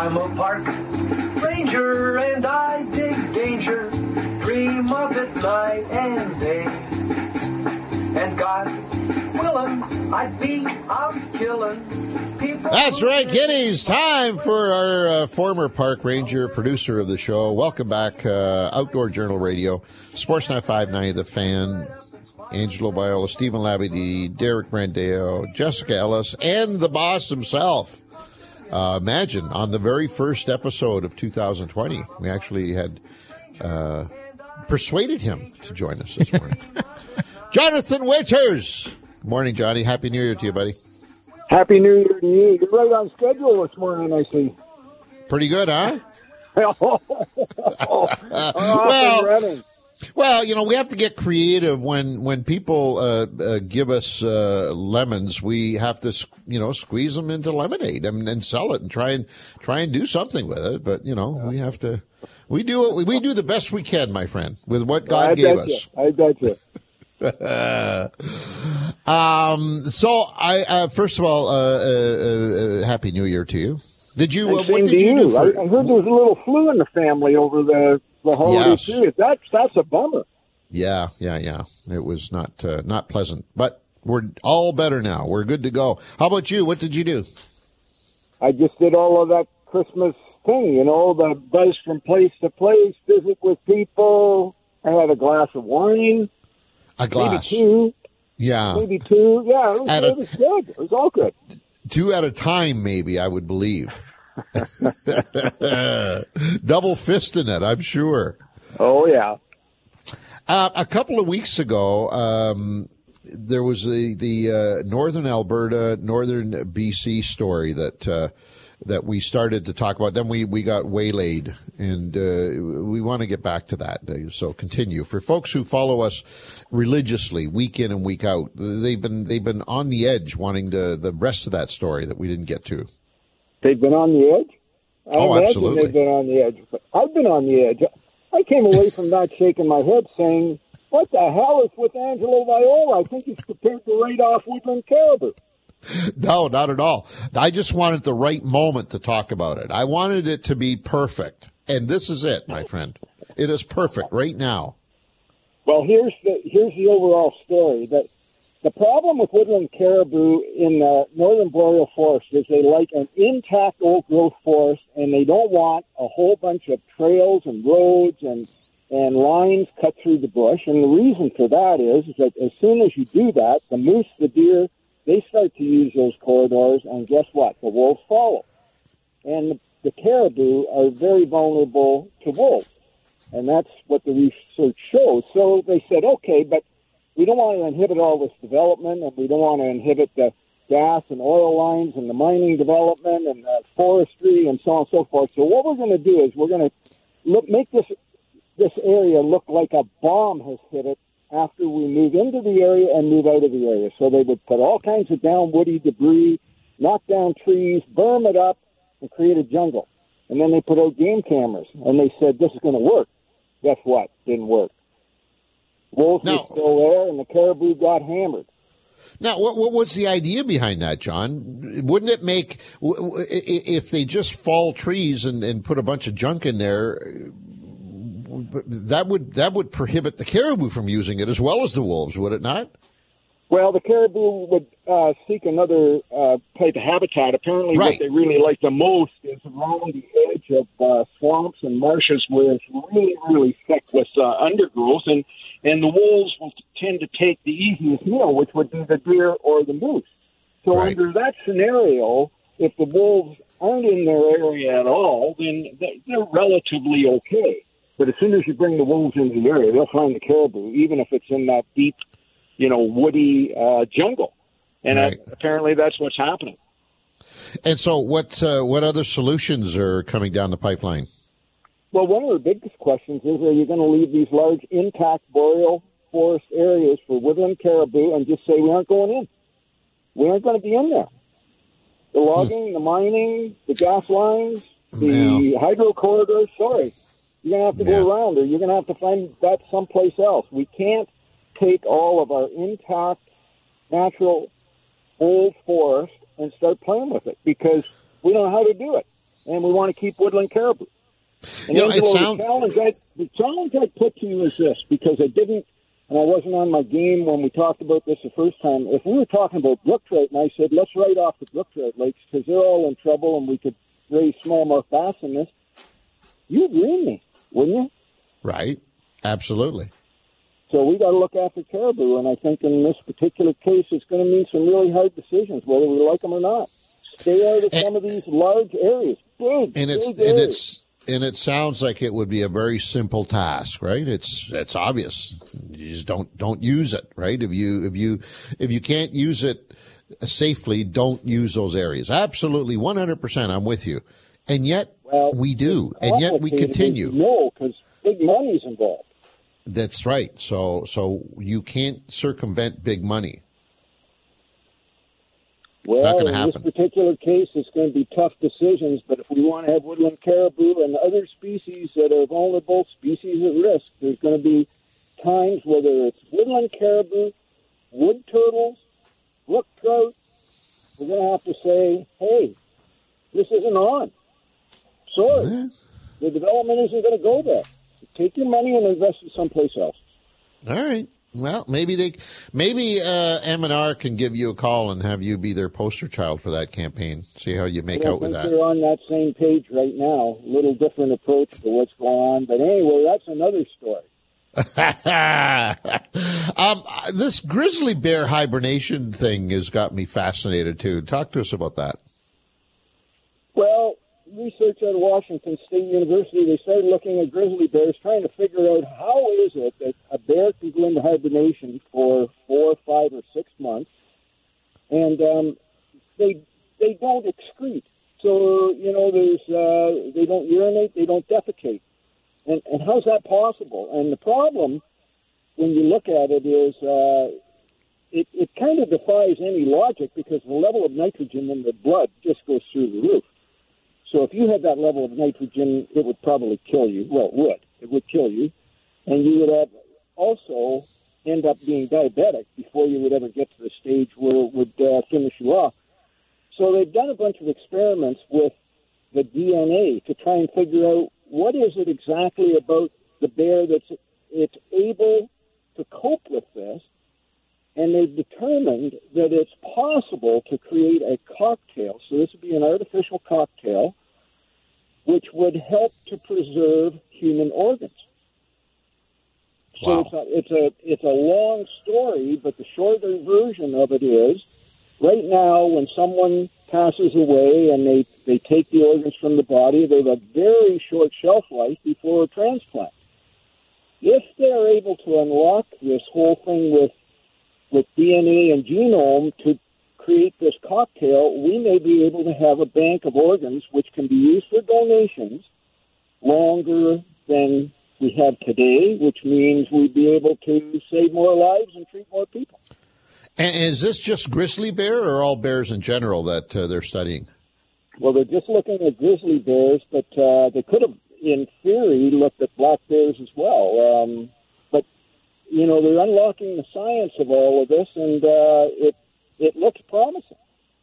I'm a park ranger and I dig danger, dream of it night and day. And God willin', I'd be out killing people. That's right, kiddies. Time for our former park ranger, producer of the show. Welcome back, Outdoor Journal Radio, Sportsnet 590, The Fan, Angelo Viola, Stephen Labadie, Derek Brandeo, Jessica Ellis, and the boss himself. Imagine, on the very first episode of 2020, we actually had persuaded him to join us this morning. Jonathan Winters. Morning, Johnny. Happy New Year to you, buddy. Happy New Year to you. You're right on schedule this morning, I see. Pretty good, huh? Well, you know, we have to get creative when people give us lemons. We have to, squeeze them into lemonade and sell it and try and do something with it. But we have to. We do the best we can, my friend, with what God gave us. I bet you. So I first of all, Happy New Year to you. Did you? What did you do? I heard there was a little flu in the family over the holiday period. That's a bummer. Yeah. It was not pleasant, but we're all better now. We're good to go. How about you? What did you do? I just did all of that Christmas thing, the buzz from place to place, visit with people. I had a glass of wine. A glass. Maybe two. Yeah. Maybe two. Yeah, it was good. It was all good. Two at a time, maybe, I would believe. Double fisting it, I'm sure. Oh, yeah. A couple of weeks ago, there was the Northern Alberta, Northern BC story that we started to talk about. Then we got waylaid, and we want to get back to that. So continue. For folks who follow us religiously, week in and week out, they've been on the edge, wanting the rest of that story that we didn't get to. They've been on the edge? Absolutely. They've been on the edge. But I've been on the edge. I came away from that shaking my head saying, what the hell is with Angelo Viola? I think he's prepared to write off Woodland Caribou. No, not at all. I just wanted the right moment to talk about it. I wanted it to be perfect. And this is it, my friend. It is perfect right now. Well, here's the overall story. The problem with woodland caribou in the northern boreal forest is they like an intact old growth forest, and they don't want a whole bunch of trails and roads and lines cut through the bush. And the reason for that is that as soon as you do that, the moose, the deer, they start to use those corridors, and guess what? The wolves follow. And the caribou are very vulnerable to wolves, and that's what the research shows. So they said, okay, but we don't want to inhibit all this development, and we don't want to inhibit the gas and oil lines and the mining development and the forestry and so on and so forth. So what we're going to do is we're going to make this area look like a bomb has hit it after we move into the area and move out of the area. So they would put all kinds of down woody debris, knock down trees, burn it up, and create a jungle. And then they put out game cameras, and they said, this is going to work. Guess what? Didn't work. Wolves were still there, and the caribou got hammered. Now, what was the idea behind that, John? Wouldn't it make, if they just fall trees and put a bunch of junk in there, that would prohibit the caribou from using it as well as the wolves, would it not? Well, the caribou would seek another type of habitat. Apparently, right. What they really like the most is around the edge of swamps and marshes where it's really, really thick with undergrowth, and the wolves will tend to take the easiest meal, which would be the deer or the moose. So right. Under that scenario, if the wolves aren't in their area at all, then they're relatively okay. But as soon as you bring the wolves into the area, they'll find the caribou, even if it's in that deep, woody jungle. And right. Apparently that's what's happening. And so what other solutions are coming down the pipeline? Well, one of the biggest questions is, are you going to leave these large intact boreal forest areas for woodland caribou and just say we aren't going in? We aren't going to be in there. The logging, the mining, the gas lines, the hydro corridors, sorry. You're going to have to go around, or you're going to have to find that someplace else. We can't take all of our intact, natural, old forest and start playing with it because we don't know how to do it. and we want to keep woodland caribou. And You know, Angelo, the challenge I put to you is this, because I didn't, and I wasn't on my game when we talked about this the first time. If we were talking about brook trout, and I said, let's write off the brook trout lakes because they're all in trouble and we could raise smallmouth bass in this, you'd ream me, wouldn't you? Right. Absolutely. So we got to look after caribou, and I think in this particular case, it's going to mean some really hard decisions, whether we like them or not. Stay out of some of these large areas, big areas. And it sounds like it would be a very simple task, right? It's obvious. You just don't use it, right? If you can't use it safely, don't use those areas. Absolutely, 100%. I'm with you. And yet we do, and yet we continue. No, because big money's involved. That's right. So you can't circumvent big money. Well, it's not going to in happen. this particular case, it's going to be tough decisions, but if we want to have woodland caribou and other species that are vulnerable, species at risk, there's going to be times, whether it's woodland caribou, wood turtles, brook trout, we're going to have to say, hey, this isn't on. Sorry, the development isn't going to go there. Take your money and invest it someplace else. All right. Well, maybe M&R can give you a call and have you be their poster child for that campaign. See how you make out with that. They're on that same page right now. A little different approach to what's going on. But anyway, that's another story. This grizzly bear hibernation thing has got me fascinated, too. Talk to us about that. Well, research at Washington State University, they started looking at grizzly bears, trying to figure out how is it that a bear can go into hibernation for 4, 5, or 6 months, and they don't excrete. So, they don't urinate, they don't defecate. And how's that possible? And the problem, when you look at it, is it kind of defies any logic because the level of nitrogen in the blood just goes through the roof. So if you had that level of nitrogen, it would probably kill you. Well, it would. It would kill you. And you would also end up being diabetic before you would ever get to the stage where it would finish you off. So they've done a bunch of experiments with the DNA to try and figure out what is it exactly about the bear it's able to cope with this. And they've determined that it's possible to create a cocktail. So this would be an artificial cocktail which would help to preserve human organs. Wow. So it's a long story, but the shorter version of it is, right now when someone passes away and they take the organs from the body, they have a very short shelf life before a transplant. If they're able to unlock this whole thing with DNA and genome to create this cocktail, we may be able to have a bank of organs which can be used for donations longer than we have today, which means we'd be able to save more lives and treat more people. And is this just grizzly bear or all bears in general that they're studying? Well, they're just looking at grizzly bears, but they could have, in theory, looked at black bears as well. But they're unlocking the science of all of this, and it looks promising.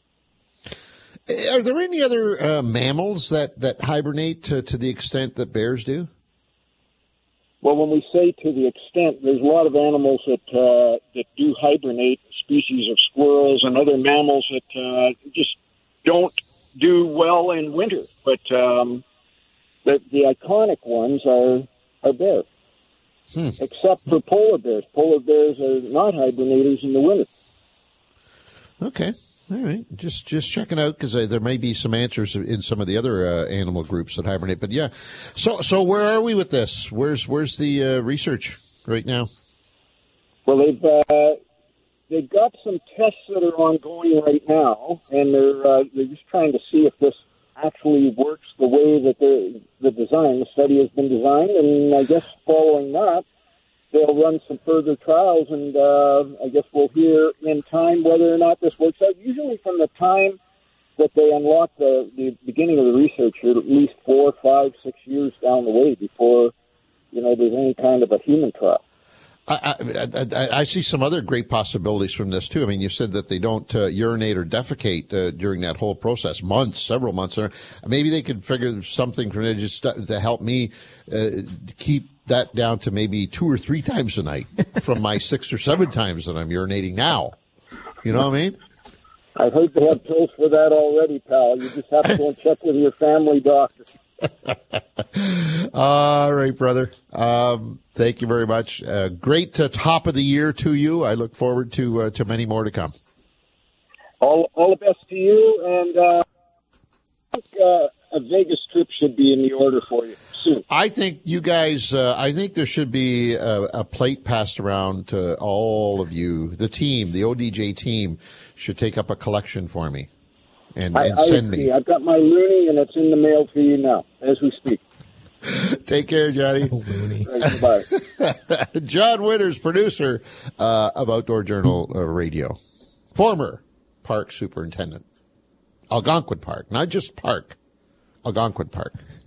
Are there any other mammals that hibernate to the extent that bears do? Well, when we say to the extent, there's a lot of animals that do hibernate, species of squirrels and other mammals that just don't do well in winter. But the iconic ones are bears. Except for polar bears. Polar bears are not hibernators in the winter. Okay. All right. Just checking out because there may be some answers in some of the other animal groups that hibernate. But yeah. So where are we with this? Where's the research right now? Well, they've got some tests that are ongoing right now, and they're just trying to see if this actually works the way that the study has been designed, and I guess following that, they'll run some further trials, and I guess we'll hear in time whether or not this works out. Usually from the time that they unlock the beginning of the research, at least 4, 5, 6 years down the way before, there's any kind of a human trial. I see some other great possibilities from this too. I mean, you said that they don't urinate or defecate during that whole process, several months. Or maybe they could figure something from it just to help me keep that down to maybe 2 or 3 times a night from my 6 or 7 times that I'm urinating now. You know what I mean? I heard they have pills for that already, pal. You just have to go and check with your family doctor. All right, brother. Thank you very much. Great top of the year to you. I look forward to many more to come. All the best to you, and I think a Vegas trip should be in the order for you soon. I think you guys, I think there should be a plate passed around to all of you. The team, the ODJ team, should take up a collection for me and send me. I've got my Looney, and it's in the mail to you now as we speak. Take care, Johnny. Looney. Bye. John Winters, producer of Outdoor Journal Radio, former park superintendent, Algonquin Park, not just park, Algonquin Park.